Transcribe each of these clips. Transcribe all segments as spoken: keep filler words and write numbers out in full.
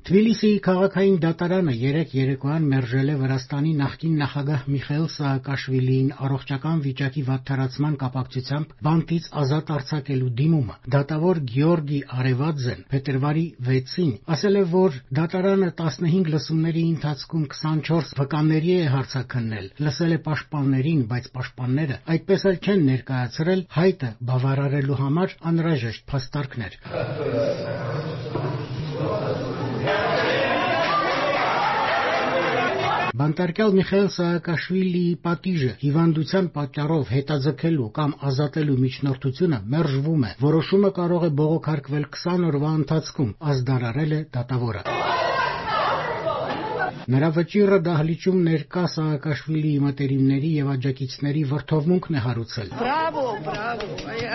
Թբիլիսիի քաղաքային դատարանը երեկ երեկոյան մերժել է Վրաստանի նախկին նախագահ Միխայիլ Սաակաշվիլիին առողջական վիճակի վատթարացման կապակցությամբ բանտից ազատ արձակելու դիմումը։ Դատավոր Գեորգի Արևադզեն փետրվարի վեցին ասել է, որ դատարանը տասնհինգ լսումների ընթացքում քսանչորս վկաների է հարցաքննել, լսել է պաշտպաններին, բայց պաշտպանները այդպես էլ չեն ներկայացրել հայտը բավարարելու համար անհրաժեշտ փաստարկներ։ Բանտարկյալ Միխայիլ Սաակաշվիլիի պատիժը հիվանդության պատճառով հետաձգելու կամ ազատելու միջնորդությունը մերժվում է։ Որոշումը կարող է բողոքարկվել քսան օրվա ընթացքում, ազդարարել է դատավորը։ Նրա վճիռը դահլիճում ներկա Սաակաշվիլիի մտերիմների եւ աջակիցների վրդովմունքն է հարուցել։ Բրավո, բրավո,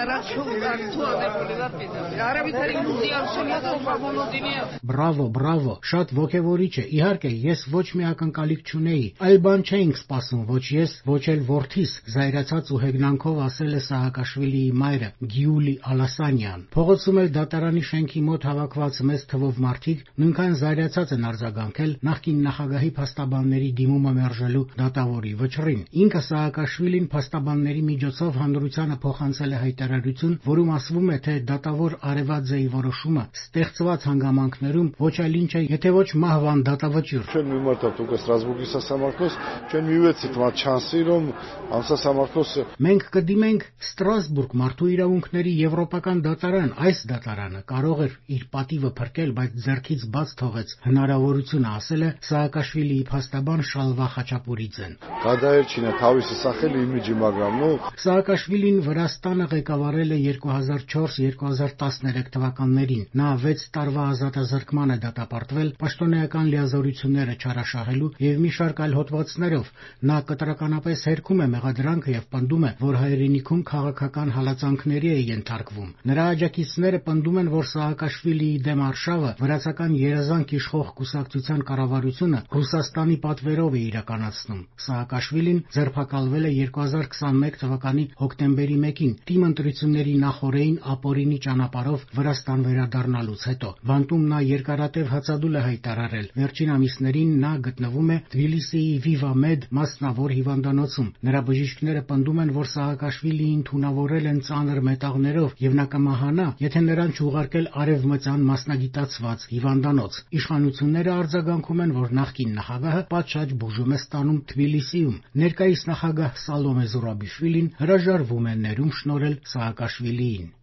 Բրավո, բրավո, շատ ոգևորիչ է։ Իհարկե, ես ոչ մի ակնկալիք չունեի, այլ բան չէինք սպասում, ոչ ես, ոչ էլ որդիս, զայրացած ու հեգնանքով ասել է Սաակաշվիլիի մայրը Գյուլի Ալասանյան։ Փողոցում էլ դատարանի շենքի մոտ հավաքված մեծ թվով մարդիկ նույնքան զայրացած են արձագանքել նախկին նախագահի փաստաբանների դիմումը մերժելու դատավորի վճռին։ Ինքը Սաակաշվիլին փաստաբանների միջոցով հանրությանը փոխանցել է հայտարարություն, որում ասվում է, թե դատավոր Արևադզեի որոշումը ստեղծված հանգամանքներում ոչ այլ ինչ է, եթե ոչ մահվան դատավճիռ։ Ჩვენ მიმართავთ უკვე Ստրասբուրգի სასამართლოს, ჩვენ მივეცით მათ შანსი, რომ ამ სასამართლოს Մենք կդիմենք Ստրասբուրգ մարդու իրավունքների եվրոպական դատարան, այս դատարանը կարող էր իր պատիվը փրկել, բայց ձեռքից բաց թողեց հնարավորությունը, ասել է Սաակաշվիլիի փաստաբան Շալվա Խաչապուրիձեն։ Გადაერჩინა თავისი სახელი იმիջի, მაგრამ նո Սաակաշվիլին Վրաստանը ղեկավարել է երկու հազար չորս երկու հազար տասներեք թվականներին։ Նա վեց տարվա ազատազրկման է դատապարտվել պաշտոնեական լիազորությունները չարաշահելու եւ մի շարք այլ հոդվածներով։ Նա կտրականապես հերքում է մեղադրանքը եւ պնդում է, որ հայրենիքում քաղաքական հալածանքների է ենթարկվում։ Նրա աջակիցները պնդում են, որ Սաակաշվիլիի դեմ արշավը վրացական երազանք իշխող կուսակցության կառավարությունը Ռուսաստանի պատվերով է իրականացնում։ Սաակաշվիլին ձերբակալվել է երկու հազար քսանմեկ թվականի հոկտեմբերի մեկին թիմ ընտրությունների նախօրեին ապօրինի ճանապարհով Վրաստան վերադառնալուց հետո։ Բանտում նա երկարատև հացադուլ է հայտարարել։ Վերջին ամիսներին նա գտնվում է Թբիլիսիի Վիվա-Մեդ մասնավոր հիվանդանոցում։ Նրա բժիշկները պնդում են, որ Սաակաշվիլիին թունավորել են ծանր մետաղներով եւ նա կմահանա, եթե նրան չուղարկել արևմտյան մասնագիտացված հիվանդանոց։ Իշխանությունները արձագանքում են, որ նախկին նախագահը պատշաճ բուժում է ստանում Թբիլիսիում։ Ներկայիս նախագահ Սալոմե Զուրաբիշվիլին հրաժարվում է ներում շնորհել Սաակաշվիլիին։